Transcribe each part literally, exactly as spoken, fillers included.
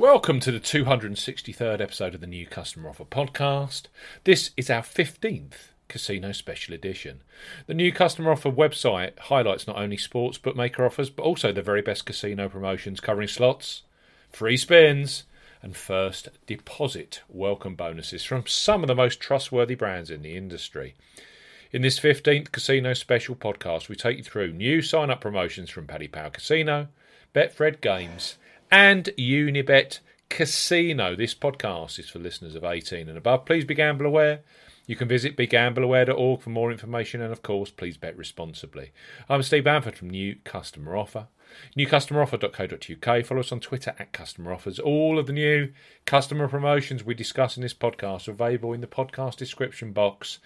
Welcome to the two hundred sixty-third episode of the New Customer Offer podcast. This is our fifteenth Casino Special Edition. The New Customer Offer website highlights not only sports bookmaker offers, but also the very best casino promotions covering slots, free spins, and first deposit welcome bonuses from some of the most trustworthy brands in the industry. In this fifteenth Casino Special podcast, we take you through new sign-up promotions from Paddy Power Casino, Betfred Games, and Unibet Casino. This podcast is for listeners of eighteen and above. Please be gamble aware. You can visit be gamble aware dot org for more information, and of course, please bet responsibly. I'm Steve Bamford from New Customer Offer. new customer offer dot co dot uk. Follow us on Twitter at Customer Offers. All of the new customer promotions we discuss in this podcast are available in the podcast description box,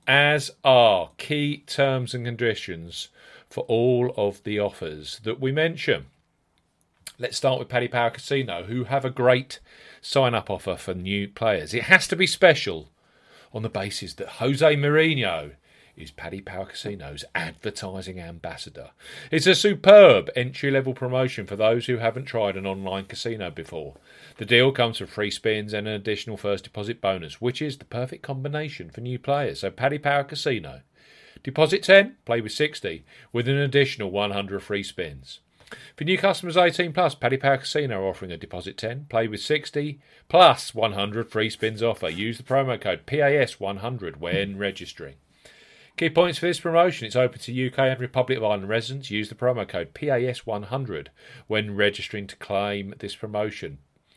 as are key terms and conditions for all of the offers that we mention. Let's start with Paddy Power Casino, who have a great sign-up offer for new players. It has to be special on the basis that Jose Mourinho is Paddy Power Casino's advertising ambassador. It's a superb entry-level promotion for those who haven't tried an online casino before. The deal comes with free spins and an additional first deposit bonus, which is the perfect combination for new players. So Paddy Power Casino. Deposit ten, play with sixty, with an additional one hundred free spins. For new customers eighteen plus, Paddy Power Casino are offering a deposit ten, play with sixty, plus one hundred free spins offer. Use the promo code P A S one hundred when registering. Key points for this promotion: it's open to U K and Republic of Ireland residents. Use the promo code P A S one hundred when registering to claim this promotion.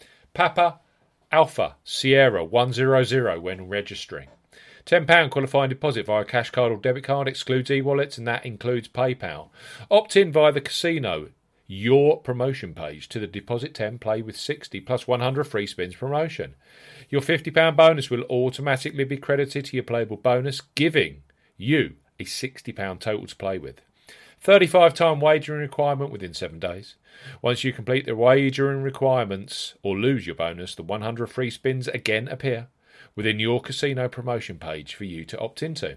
Papa Alpha Sierra one hundred when registering. ten pounds qualifying deposit via cash card or debit card, excludes e-wallets, and that includes PayPal. Opt in via the casino, your promotion page, to the deposit ten, play with sixty, plus one hundred free spins promotion. Your fifty pounds bonus will automatically be credited to your playable bonus, giving you a sixty pounds total to play with. thirty-five time wagering requirement within seven days. Once you complete the wagering requirements or lose your bonus, the one hundred free spins again appear within your casino promotion page for you to opt into.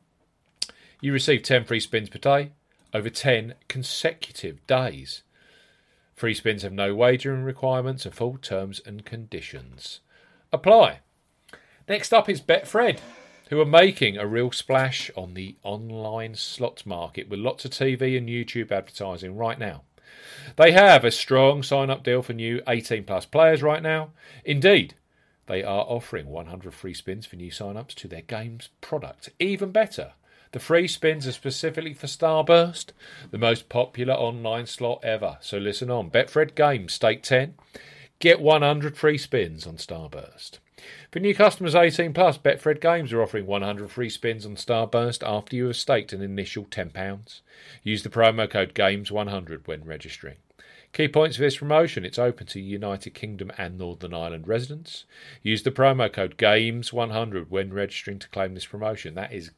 You receive ten free spins per day over ten consecutive days. Free spins have no wagering requirements and full terms and conditions apply. Next up is Betfred, who are making a real splash on the online slots market with lots of T V and YouTube advertising right now. They have a strong sign-up deal for new eighteen plus players right now. Indeed, they are offering one hundred free spins for new sign-ups to their games product. Even better, the free spins are specifically for Starburst, the most popular online slot ever. So listen on. Betfred Games, stake ten. Get one hundred free spins on Starburst. For new customers eighteen plus, Betfred Games are offering one hundred free spins on Starburst after you have staked an initial ten pounds. Use the promo code games one hundred when registering. Key points for this promotion: it's open to United Kingdom and Northern Ireland residents. Use the promo code games one hundred when registering to claim this promotion. That is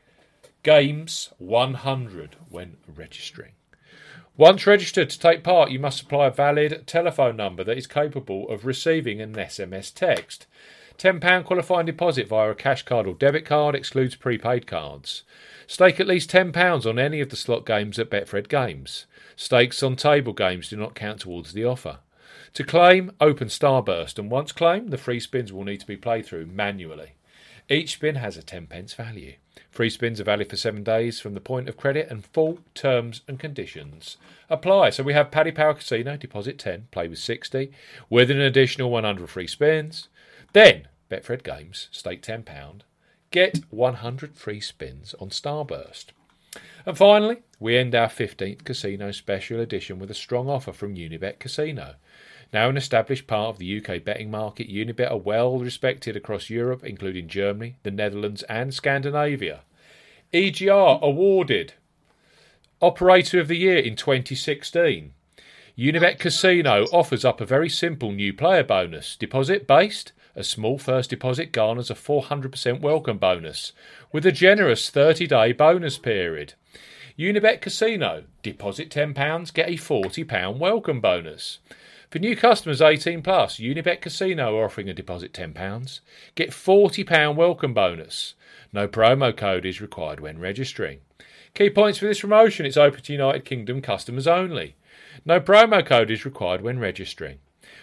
games one hundred when registering. Once registered to take part, you must supply a valid telephone number that is capable of receiving an S M S text. ten pounds qualifying deposit via a cash card or debit card, excludes prepaid cards. Stake at least ten pounds on any of the slot games at Betfred Games. Stakes on table games do not count towards the offer. To claim, open Starburst, and once claimed, the free spins will need to be played through manually. Each spin has a ten pence value. Free spins are valid for seven days from the point of credit, and full terms and conditions apply. So we have Paddy Power Casino, deposit ten, play with sixty, with an additional one hundred free spins. Then, Betfred Games, stake ten pounds, get one hundred free spins on Starburst. And finally, we end our fifteenth Casino Special Edition with a strong offer from Unibet Casino. Now an established part of the U K betting market, Unibet are well respected across Europe, including Germany, the Netherlands and Scandinavia. E G R awarded Operator of the Year in twenty sixteen. Unibet Casino offers up a very simple new player bonus. Deposit based, a small first deposit garners a four hundred percent welcome bonus with a generous thirty-day bonus period. Unibet Casino, deposit ten pounds, get a forty pounds welcome bonus. For new customers eighteen plus, Unibet Casino are offering a deposit ten pounds, get forty pounds welcome bonus. No promo code is required when registering. Key points for this promotion: it's open to United Kingdom customers only. No promo code is required when registering.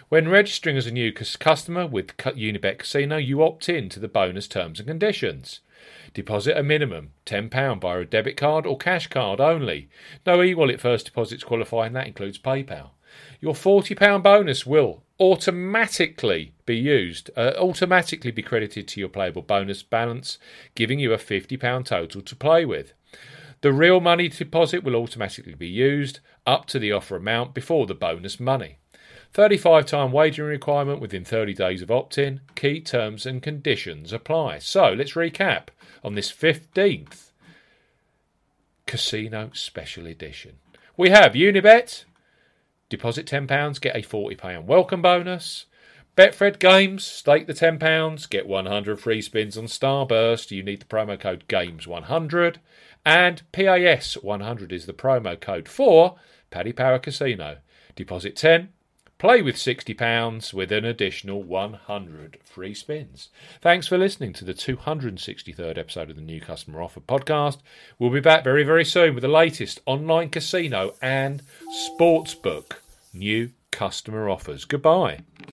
When registering as a new customer with Unibet Casino, you opt in to the bonus terms and conditions. Deposit a minimum ten pounds via a debit card or cash card only. No e-wallet first deposits qualify, and that includes PayPal. Your forty pounds bonus will automatically be used, uh, automatically be credited to your playable bonus balance, giving you a fifty pounds total to play with. The real money deposit will automatically be used up to the offer amount before the bonus money. thirty-five time wagering requirement within thirty days of opt-in. Key terms and conditions apply. So let's recap on this fifteenth Casino Special Edition. We have Unibet. Deposit ten pounds, get a forty pounds welcome bonus. Betfred Games, stake the ten pounds, get one hundred free spins on Starburst. You need the promo code games one hundred. And P A S one hundred is the promo code for Paddy Power Casino. Deposit ten, play with sixty pounds with an additional one hundred free spins. Thanks for listening to the two hundred sixty-third episode of the New Customer Offer podcast. We'll be back very, very soon with the latest online casino and sportsbook new customer offers. Goodbye.